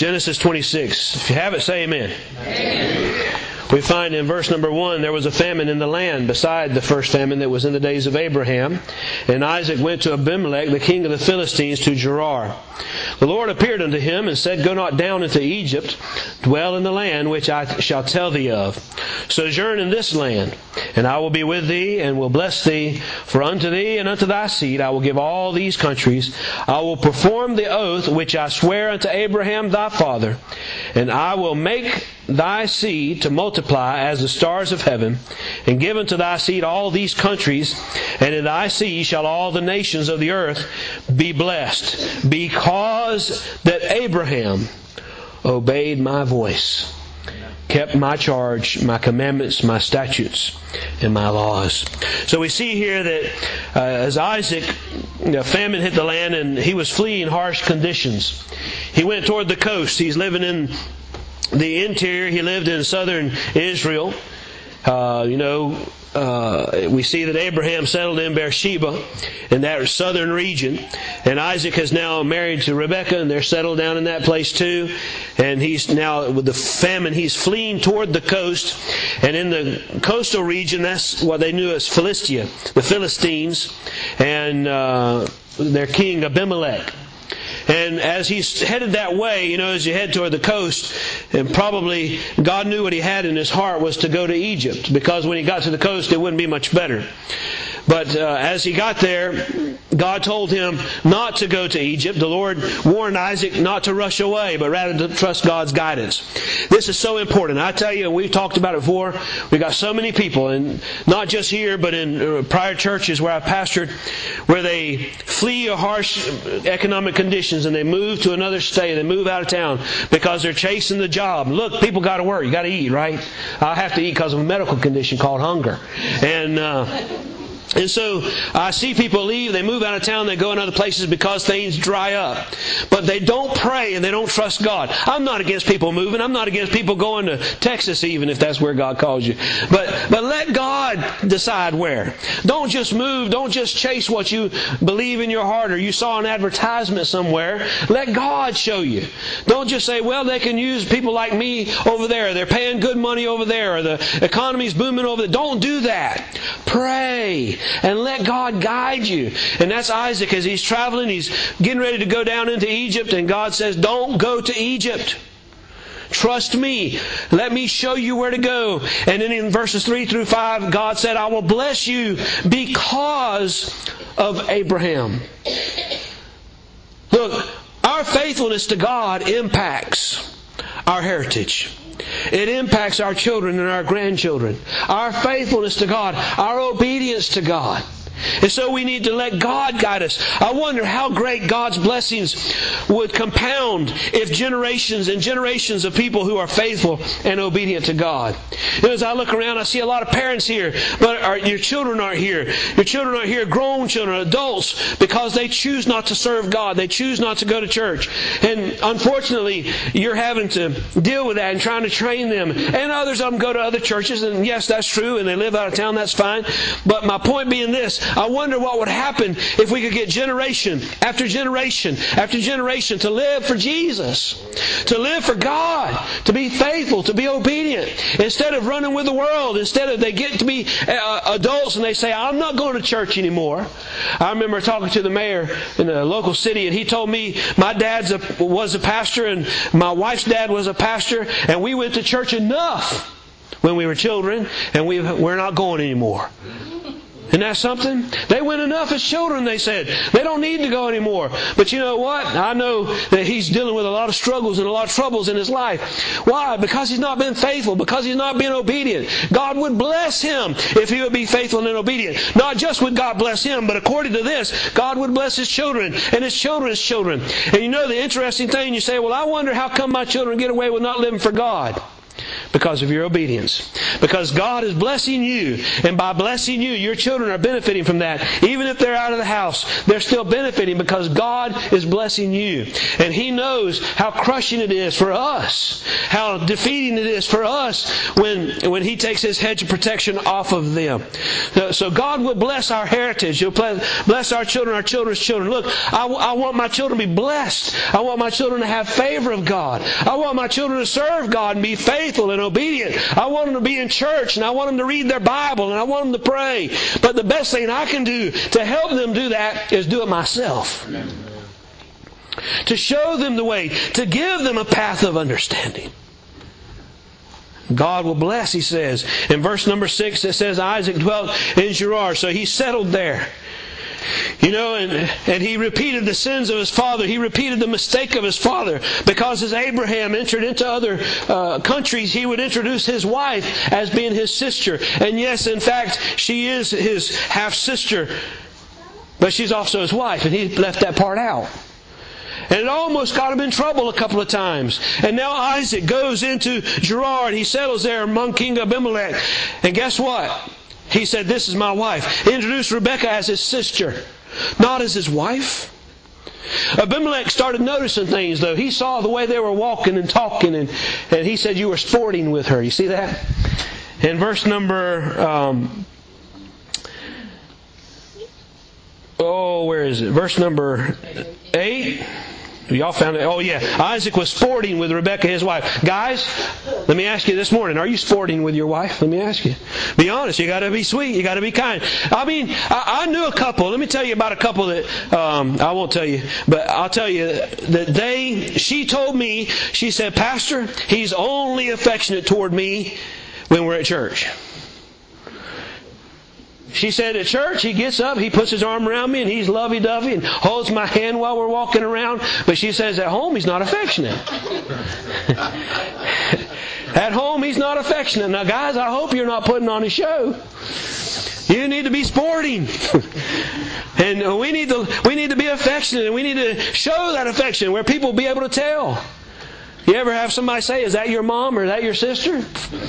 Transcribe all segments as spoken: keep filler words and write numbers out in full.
Genesis twenty-six. If you have it, say amen. Amen. We find in verse number one, there was a famine in the land beside the first famine that was in the days of Abraham. And Isaac went to Abimelech, the king of the Philistines, to Gerar. The Lord appeared unto him and said, Go not down into Egypt, dwell in the land which I shall tell thee of. Sojourn in this land, and I will be with thee, and will bless thee. For unto thee and unto thy seed I will give all these countries. I will perform the oath which I swear unto Abraham thy father, and I will make thy seed to multiply as the stars of heaven, and give unto thy seed all these countries, and in thy seed shall all the nations of the earth be blessed, because that Abraham obeyed my voice, kept my charge, my commandments, my statutes, and my laws. So we see here that uh, as Isaac, you know, famine hit the land and he was fleeing harsh conditions. He went toward the coast. He's living in the interior. He lived in southern Israel. Uh, you know, uh, we see that Abraham settled in Beersheba in that southern region. And Isaac is now married to Rebekah, and they're settled down in that place too. And he's now, with the famine, he's fleeing toward the coast. And in the coastal region, that's what they knew as Philistia, the Philistines, and uh, their king Abimelech. And as he's headed that way, you know, as you head toward the coast, and probably God knew what he had in his heart was to go to Egypt, because when he got to the coast, it wouldn't be much better. But uh, as he got there, God told him not to go to Egypt. The Lord warned Isaac not to rush away, but rather to trust God's guidance. This is so important. I tell you, we've talked about it before. We've got so many people, and not just here, but in prior churches where I've pastored, where they flee a harsh economic conditions and they move to another state, they move out of town because they're chasing the job. Look, people got to work. You got to eat, right? I have to eat because of a medical condition called hunger. And... Uh, And so I see people leave, they move out of town, they go in other places because things dry up. But they don't pray and they don't trust God. I'm not against people moving. I'm not against people going to Texas even, if that's where God calls you. But but let God decide where. Don't just move. Don't just chase what you believe in your heart or you saw an advertisement somewhere. Let God show you. Don't just say, well, they can use people like me over there. They're paying good money over there, or the economy's booming over there. Don't do that. Pray. And let God guide you. And that's Isaac as he's traveling. He's getting ready to go down into Egypt. And God says, don't go to Egypt. Trust me. Let me show you where to go. And then in verses three through five, God said, I will bless you because of Abraham. Look, our faithfulness to God impacts our heritage. It impacts our children and our grandchildren. Our faithfulness to God, our obedience to God. And so we need to let God guide us. I wonder how great God's blessings would compound if generations and generations of people who are faithful and obedient to God. You know, as I look around, I see a lot of parents here, but our, your children aren't here. Your children aren't here, grown children, adults, because they choose not to serve God. They choose not to go to church. And unfortunately, you're having to deal with that and trying to train them. And others of them go to other churches, and yes, that's true, and they live out of town, that's fine. But my point being this, I wonder what would happen if we could get generation after generation after generation to live for Jesus, to live for God, to be faithful, to be obedient, instead of running with the world, instead of they get to be uh, adults and they say, I'm not going to church anymore. I remember talking to the mayor in a local city, and he told me my dad's a, was a pastor and my wife's dad was a pastor, and we went to church enough when we were children, and we, we're not going anymore. Isn't that something? They went enough as children, they said. They don't need to go anymore. But you know what? I know that he's dealing with a lot of struggles and a lot of troubles in his life. Why? Because he's not been faithful. Because he's not been obedient. God would bless him if he would be faithful and obedient. Not just would God bless him, but according to this, God would bless his children and his children's children. And you know the interesting thing, you say, well, I wonder how come my children get away with not living for God. because of your obedience. Because God is blessing you, and by blessing you, your children are benefiting from that. Even if they're out of the house, they're still benefiting because God is blessing you. And He knows how crushing it is for us, how defeating it is for us when, when He takes His hedge of protection off of them. So God will bless our heritage. He'll bless our children, our children's children. Look, I, I want my children to be blessed. I want my children to have favor of God. I want my children to serve God and be faithful and obedient. I want them to be in church, and I want them to read their Bible, and I want them to pray. But the best thing I can do to help them do that is do it myself. To show them the way, to give them a path of understanding. God will bless, He says. In verse number six, it says Isaac dwelt in Gerar, so he settled there. You know, and, and he repeated the sins of his father. He repeated the mistake of his father. Because as Abraham entered into other uh, countries, he would introduce his wife as being his sister. And yes, in fact, she is his half-sister. But she's also his wife. And he left that part out. And it almost got him in trouble a couple of times. And now Isaac goes into Gerar and he settles there among King Abimelech. And guess what? He said, this is my wife. He introduced Rebekah as his sister, not as his wife. Abimelech started noticing things, though. He saw the way they were walking and talking, and, and he said, you were sporting with her. You see that? In verse number... Um, oh, where is it? Verse number eight. Y'all found it? Oh, yeah. Isaac was sporting with Rebekah, his wife. Guys, let me ask you this morning. Are you sporting with your wife? Let me ask you. Be honest. You got to be sweet. You got to be kind. I mean, I, I knew a couple. Let me tell you about a couple that, um, I won't tell you, but I'll tell you that they, she told me, she said, Pastor, he's only affectionate toward me when we're at church. She said at church, he gets up, he puts his arm around me, and he's lovey-dovey and holds my hand while we're walking around. But she says at home, he's not affectionate. At home, he's not affectionate. Now, guys, I hope you're not putting on a show. You need to be sporting. And we need to we need to be affectionate, and we need to show that affection where people will be able to tell. You ever have somebody say, is that your mom or is that your sister?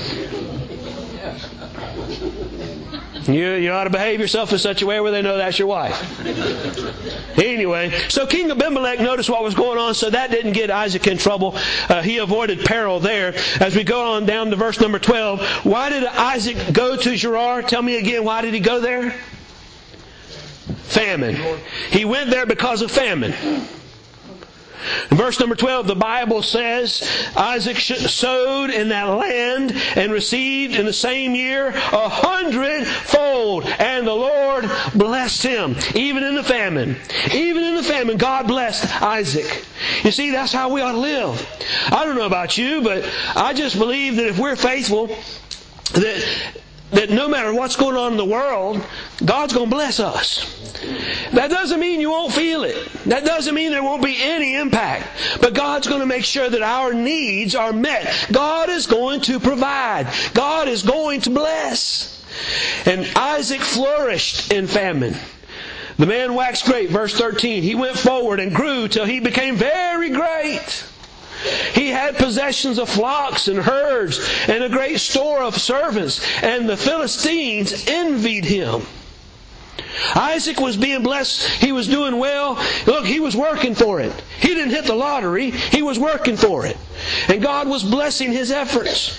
You, you ought to behave yourself in such a way where they know that's your wife. Anyway, so King Abimelech noticed what was going on, so that didn't get Isaac in trouble. Uh, he avoided peril there. As we go on down to verse number twelve, why did Isaac go to Gerar? Tell me again, why did he go there? Famine. He went there because of famine. In verse number twelve, the Bible says, Isaac sowed in that land and received in the same year a hundredfold. And the Lord blessed him, even in the famine. Even in the famine, God blessed Isaac. You see, that's how we ought to live. I don't know about you, but I just believe that if we're faithful, that... that no matter what's going on in the world, God's going to bless us. That doesn't mean you won't feel it. That doesn't mean there won't be any impact. But God's going to make sure that our needs are met. God is going to provide. God is going to bless. And Isaac flourished in famine. The man waxed great, verse thirteen. He went forward and grew till he became very great. He had possessions of flocks and herds and a great store of servants, and the Philistines envied him. Isaac was being blessed. He was doing well. Look, he was working for it. He didn't hit the lottery. He was working for it. And God was blessing his efforts.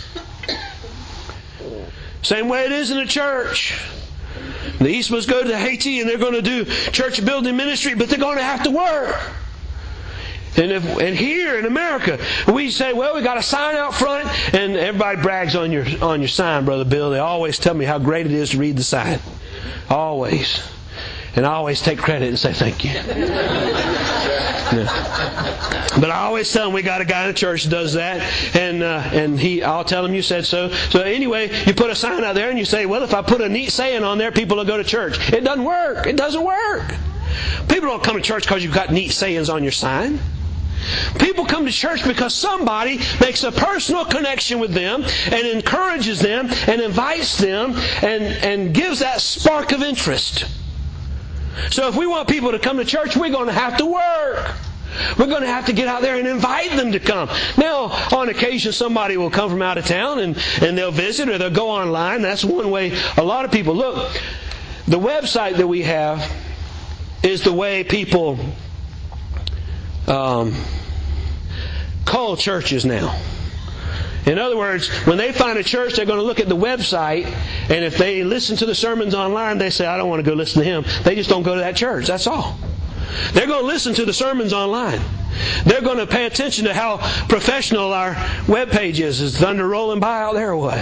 Same way it is in the church. The Eastmans go to Haiti and they're going to do church building ministry, but they're going to have to work. And if, and here in America, we say, well, we got a sign out front, and everybody brags on your on your sign, Brother Bill. They always tell me how great it is to read the sign. Always. And I always take credit and say thank you. Yeah. But I always tell them we got a guy in the church that does that, and uh, and he, I'll tell him you said so. So anyway, you put a sign out there and you say, well, if I put a neat saying on there, people will go to church. It doesn't work. It doesn't work. People don't come to church because you've got neat sayings on your sign. People come to church because somebody makes a personal connection with them and encourages them and invites them and, and gives that spark of interest. So if we want people to come to church, we're going to have to work. We're going to have to get out there and invite them to come. Now, on occasion, somebody will come from out of town and, and they'll visit or they'll go online. That's one way a lot of people look. The website that we have is the way people um, call churches now. In other words, when they find a church, they're going to look at the website, and if they listen to the sermons online, they say, I don't want to go listen to him. They just don't go to that church. That's all. They're going to listen to the sermons online. They're going to pay attention to how professional our web page is. Is thunder rolling by out there or what?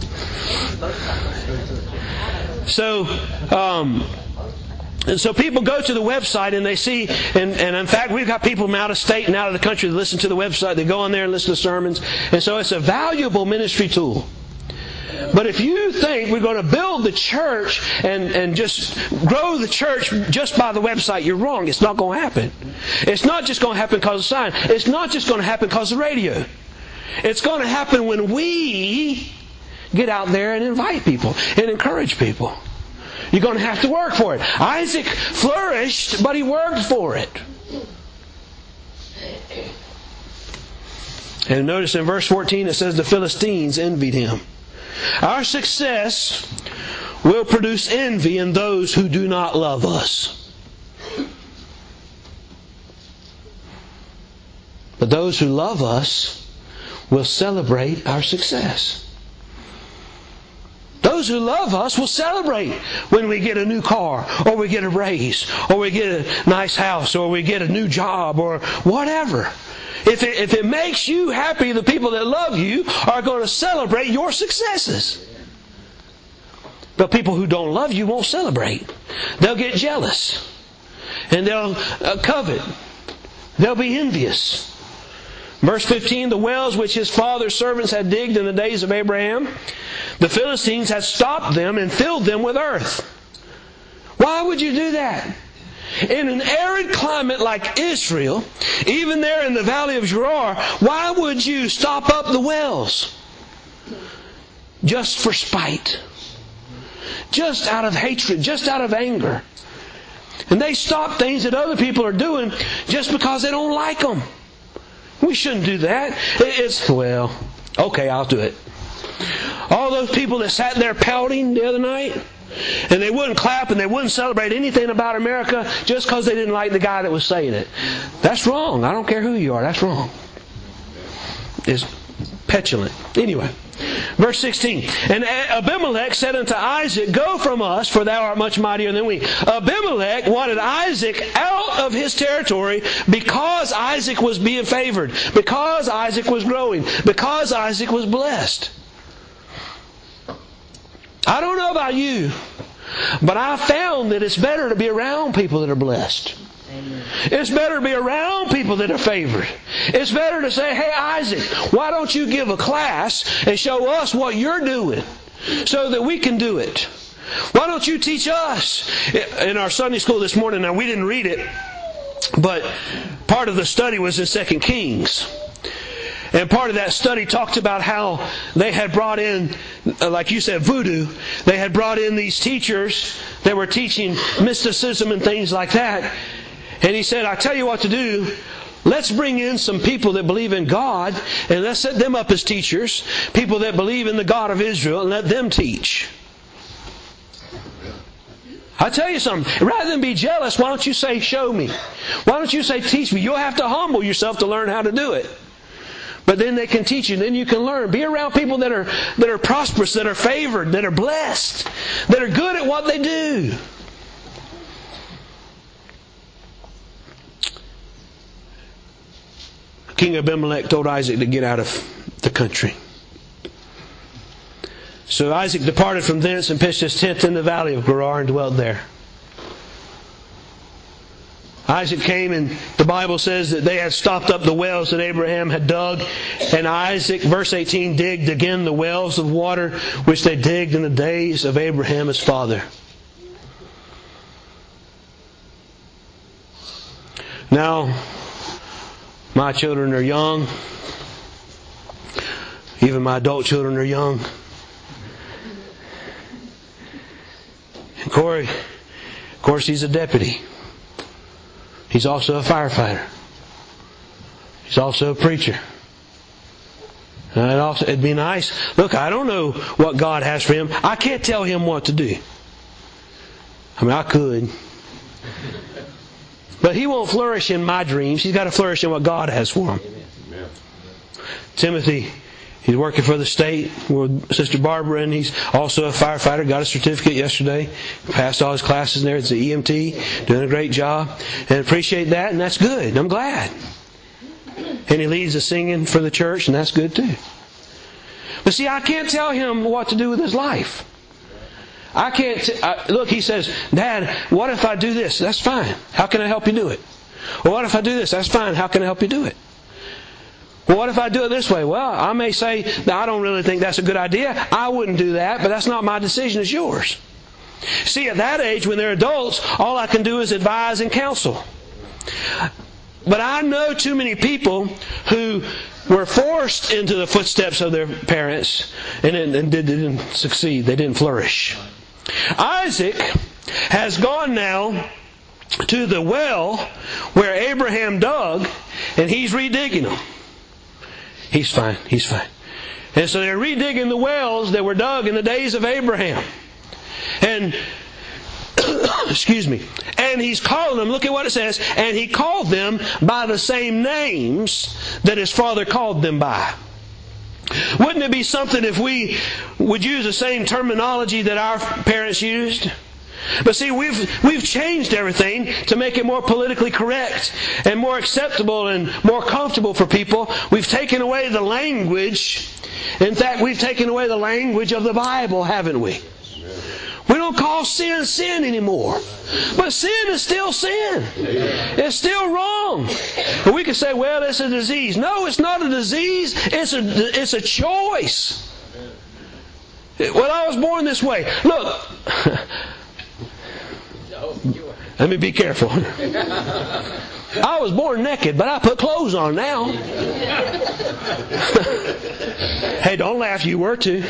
So, um... And so people go to the website and they see, and, and in fact we've got people from out of state and out of the country that listen to the website. They go on there and listen to sermons. And so it's a valuable ministry tool. But if you think we're going to build the church and, and just grow the church just by the website, you're wrong. It's not going to happen. It's not just going to happen because of sign. It's not just going to happen because of radio. It's going to happen when we get out there and invite people and encourage people. You're going to have to work for it. Isaac flourished, but he worked for it. And notice in verse fourteen it says the Philistines envied him. Our success will produce envy in those who do not love us. But those who love us will celebrate our success. Those who love us will celebrate when we get a new car, or we get a raise, or we get a nice house, or we get a new job, or whatever. If it, if it makes you happy, the people that love you are going to celebrate your successes. But people who don't love you won't celebrate. They'll get jealous. And they'll uh, covet. They'll be envious. Verse fifteen, the wells which his father's servants had digged in the days of Abraham, the Philistines had stopped them and filled them with earth. Why would you do that? In an arid climate like Israel, even there in the valley of Gerar, why would you stop up the wells? Just for spite. Just out of hatred. Just out of anger. And they stop things that other people are doing just because they don't like them. We shouldn't do that. It's, well, okay, I'll do it. All those people that sat there pouting the other night, and they wouldn't clap and they wouldn't celebrate anything about America just because they didn't like the guy that was saying it. That's wrong. I don't care who you are. That's wrong. It's petulant. Anyway, verse sixteen. And Abimelech said unto Isaac, go from us, for thou art much mightier than we. Abimelech wanted Isaac out of his territory because Isaac was being favored, because Isaac was growing, because Isaac was blessed. I don't know about you, but I found that it's better to be around people that are blessed. Amen. It's better to be around people that are favored. It's better to say, hey Isaac, why don't you give a class and show us what you're doing so that we can do it? Why don't you teach us? In our Sunday school this morning, now we didn't read it, but part of the study was in Second Kings. And part of that study talked about how they had brought in, like you said, voodoo. They had brought in these teachers that were teaching mysticism and things like that. And he said, I tell you what to do. Let's bring in some people that believe in God, and let's set them up as teachers. People that believe in the God of Israel, and let them teach. I tell you something. Rather than be jealous, why don't you say, show me? Why don't you say, teach me? You'll have to humble yourself to learn how to do it. But then they can teach you. Then you can learn. Be around people that are that are prosperous, that are favored, that are blessed, that are good at what they do. King Abimelech told Isaac to get out of the country. So Isaac departed from thence and pitched his tent in the valley of Gerar and dwelt there. Isaac came, and the Bible says that they had stopped up the wells that Abraham had dug. And Isaac, verse eighteen, digged again the wells of water which they digged in the days of Abraham his father. Now, my children are young. Even my adult children are young. And Corey, of course, he's a deputy. He's also a firefighter. He's also a preacher. And it'd, also, it'd be nice. Look, I don't know what God has for him. I can't tell him what to do. I mean, I could. But he won't flourish in my dreams. He's got to flourish in what God has for him. Amen. Timothy, he's working for the state with Sister Barbara, and he's also a firefighter. Got a certificate yesterday. Passed all his classes there. It's the E M T. Doing a great job. And appreciate that, and that's good. I'm glad. And he leads the singing for the church, and that's good too. But see, I can't tell him what to do with his life. I can't... T- I, look, he says, Dad, what if I do this? That's fine. How can I help you do it? Well, what if I do this? That's fine. How can I help you do it? Well, what if I do it this way? Well, I may say that I don't really think that's a good idea. I wouldn't do that, but that's not my decision. It's yours. See, at that age, when they're adults, all I can do is advise and counsel. But I know too many people who were forced into the footsteps of their parents and, and didn't succeed. They didn't flourish. Isaac has gone now to the well where Abraham dug, and he's redigging them. He's fine. He's fine. And so they're redigging the wells that were dug in the days of Abraham. And excuse me. And he's calling them, look at what it says, and he called them by the same names that his father called them by. Wouldn't it be something if we would use the same terminology that our parents used? But see, we've we've changed everything to make it more politically correct and more acceptable and more comfortable for people. We've taken away the language. In fact, we've taken away the language of the Bible, haven't we? We don't call sin sin anymore. But sin is still sin. It's still wrong. But we can say, well, it's a disease. No, it's not a disease. It's a, it's a choice. Well, I was born this way. Look. Let me be careful. I was born naked, but I put clothes on now. Hey, don't laugh. You were too.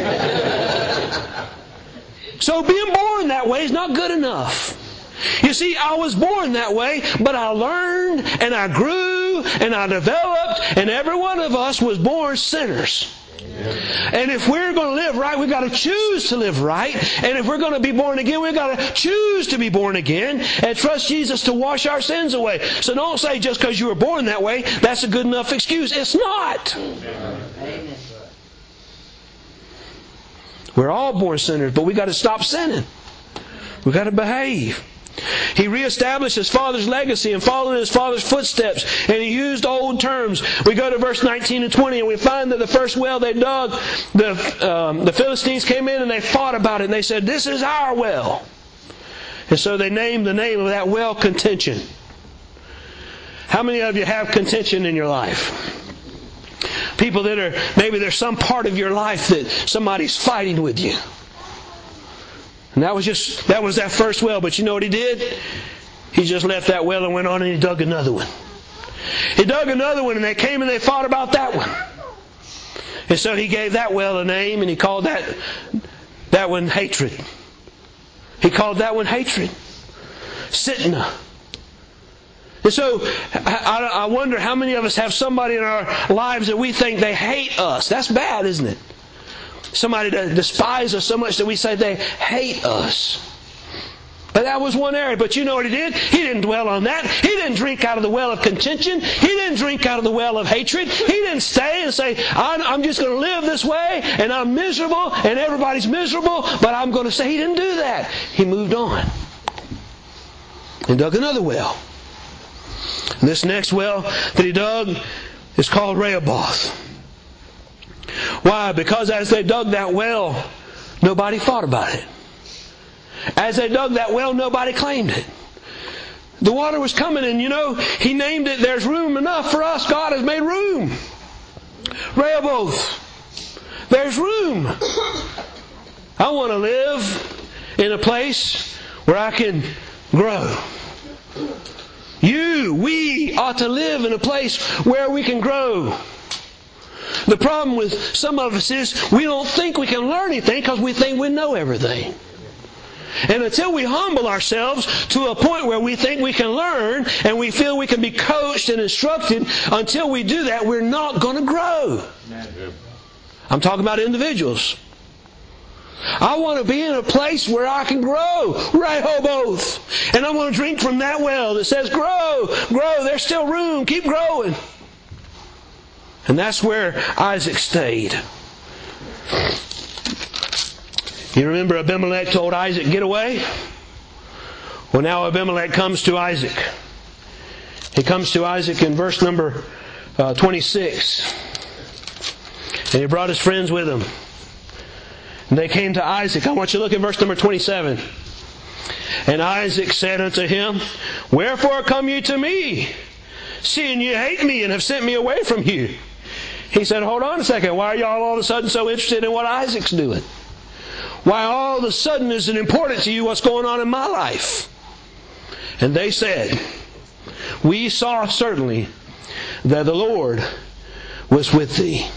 So being born that way is not good enough. You see, I was born that way, but I learned and I grew and I developed, and every one of us was born sinners. And if we're going to live right, we've got to choose to live right. And if we're going to be born again, we've got to choose to be born again and trust Jesus to wash our sins away. So don't say just because you were born that way, that's a good enough excuse. It's not. Amen. We're all born sinners, but we've got to stop sinning. We've got to behave. He reestablished his father's legacy and followed in his father's footsteps, and he used old terms. We go to verse nineteen and twenty, and we find that the first well they dug, the, um, the Philistines came in and they fought about it, and they said, "This is our well." And so they named the name of that well Contention. How many of you have contention in your life? People that are, maybe there's some part of your life that somebody's fighting with you. And that was just, that was that first well. But you know what he did? He just left that well and went on and he dug another one. He dug another one and they came and they fought about that one. And so he gave that well a name and he called that, that one Hatred. He called that one Hatred. Sitna. And so, I, I wonder how many of us have somebody in our lives that we think they hate us. That's bad, isn't it? Somebody that despises us so much that we say they hate us. But that was one area. But you know what he did? He didn't dwell on that. He didn't drink out of the well of contention. He didn't drink out of the well of hatred. He didn't stay and say, I'm just going to live this way and I'm miserable and everybody's miserable, but I'm going to say. He didn't do that. He moved on and dug another well. This next well that he dug is called Rehoboth. Why? Because as they dug that well, nobody thought about it. As they dug that well, nobody claimed it. The water was coming and, you know, he named it, there's room enough for us. God has made room. Rehoboth. There's room. I want to live in a place where I can grow. You, we ought to live in a place where we can grow. The problem with some of us is we don't think we can learn anything because we think we know everything. And until we humble ourselves to a point where we think we can learn and we feel we can be coached and instructed, until we do that, we're not going to grow. I'm talking about individuals. I want to be in a place where I can grow. Rehoboth. And I want to drink from that well that says, grow, grow. There's still room. Keep growing. And that's where Isaac stayed. You remember Abimelech told Isaac, get away? Well, now Abimelech comes to Isaac. He comes to Isaac in verse number uh, twenty-six. And he brought his friends with him. And they came to Isaac. I want you to look at verse number twenty-seven. And Isaac said unto him, wherefore come you to me, seeing you hate me and have sent me away from you? He said, hold on a second. Why are y'all all of a sudden so interested in what Isaac's doing? Why all of a sudden is it important to you what's going on in my life? And they said, we saw certainly that the Lord was with thee.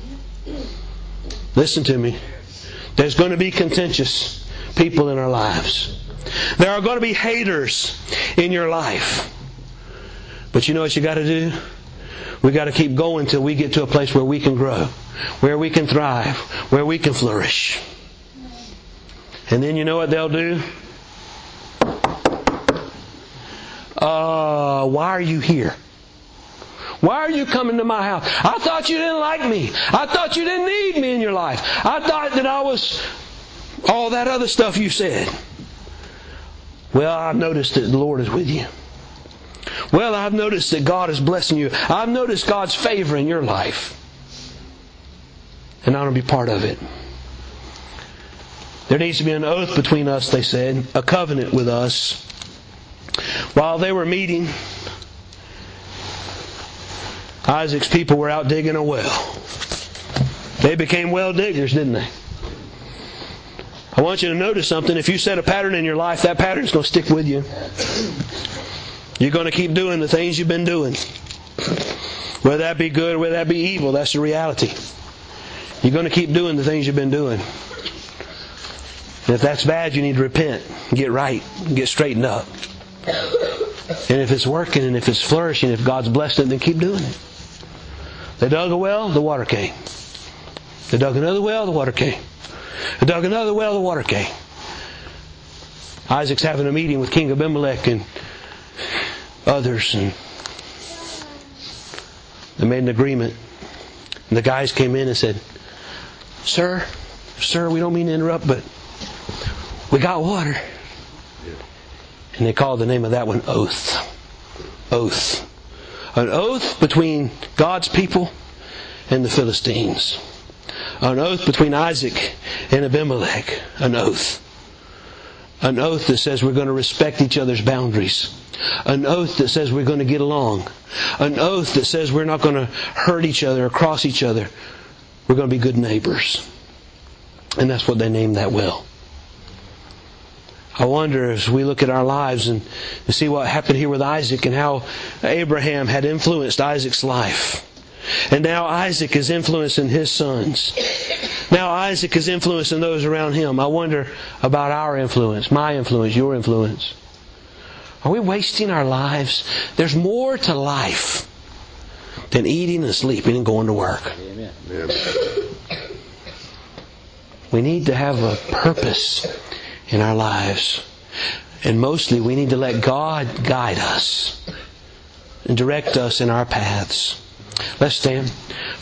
Listen to me. There's going to be contentious people in our lives. There are going to be haters in your life. But you know what you got to do? We got to keep going till we get to a place where we can grow, where we can thrive, where we can flourish. And then you know what they'll do? Uh, why are you here? Why are you coming to my house? I thought you didn't like me. I thought you didn't need me in your life. I thought that I was all that other stuff you said. Well, I've noticed that the Lord is with you. Well, I've noticed that God is blessing you. I've noticed God's favor in your life. And I want to be part of it. There needs to be an oath between us, they said, a covenant with us. While they were meeting, Isaac's people were out digging a well. They became well diggers, didn't they? I want you to notice something. If you set a pattern in your life, that pattern's going to stick with you. You're going to keep doing the things you've been doing. Whether that be good or whether that be evil, that's the reality. You're going to keep doing the things you've been doing. And if that's bad, you need to repent, get right, get straightened up. And if it's working and if it's flourishing, if God's blessed it, then keep doing it. They dug a well, the water came. They dug another well, the water came. They dug another well, the water came. Isaac's having a meeting with King Abimelech and others, and they made an agreement. And the guys came in and said, Sir, sir, we don't mean to interrupt, but we got water. And they called the name of that one oath. Oath. An oath between God's people and the Philistines. An oath between Isaac and Abimelech. An oath. An oath that says we're going to respect each other's boundaries. An oath that says we're going to get along. An oath that says we're not going to hurt each other or cross each other. We're going to be good neighbors. And that's what they named that well. I wonder as we look at our lives and see what happened here with Isaac and how Abraham had influenced Isaac's life. And now Isaac is influencing his sons. Now Isaac is influencing those around him. I wonder about our influence, my influence, your influence. Are we wasting our lives? There's more to life than eating and sleeping and going to work. Amen. We need to have a purpose in our lives. And mostly we need to let God guide us and direct us in our paths. Let's stand.